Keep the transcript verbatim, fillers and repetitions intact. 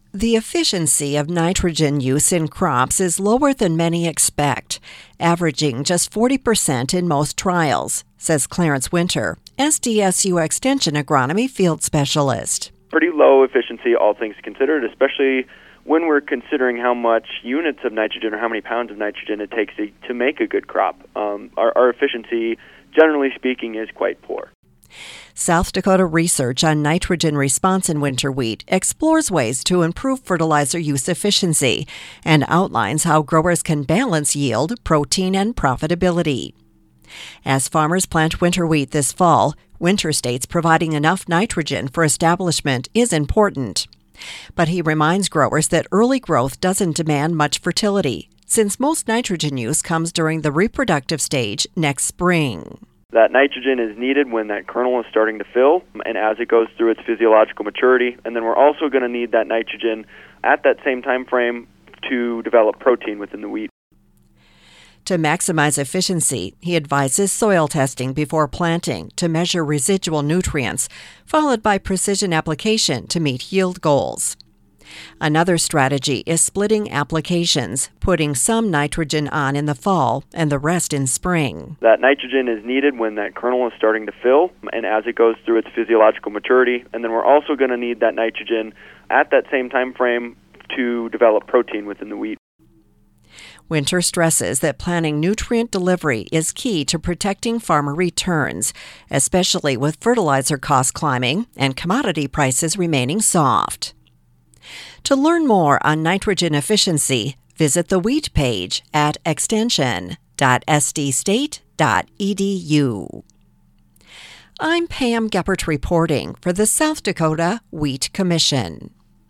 The efficiency of nitrogen use in crops is lower than many expect, averaging just forty percent in most trials, says Clarence Winter, S D S U Extension Agronomy Field Specialist. Pretty low efficiency, all things considered, especially when we're considering how much units of nitrogen or how many pounds of nitrogen it takes to, to make a good crop. Um, our, our efficiency, generally speaking, is quite poor. South Dakota research on nitrogen response in winter wheat explores ways to improve fertilizer use efficiency and outlines how growers can balance yield, protein, and profitability. As farmers plant winter wheat this fall, winter states providing enough nitrogen for establishment is important. But he reminds growers that early growth doesn't demand much fertility, since most nitrogen use comes during the reproductive stage next spring. That nitrogen is needed when that kernel is starting to fill and as it goes through its physiological maturity. And then we're also going to need that nitrogen at that same time frame to develop protein within the wheat. To maximize efficiency, he advises soil testing before planting to measure residual nutrients, followed by precision application to meet yield goals. Another strategy is splitting applications, putting some nitrogen on in the fall and the rest in spring. That nitrogen is needed when that kernel is starting to fill and as it goes through its physiological maturity. And then we're also going to need that nitrogen at that same time frame to develop protein within the wheat. Winter stresses that planning nutrient delivery is key to protecting farmer returns, especially with fertilizer costs climbing and commodity prices remaining soft. To learn more on nitrogen efficiency, visit the wheat page at extension dot s d state dot e d u. I'm Pam Geppert reporting for the South Dakota Wheat Commission.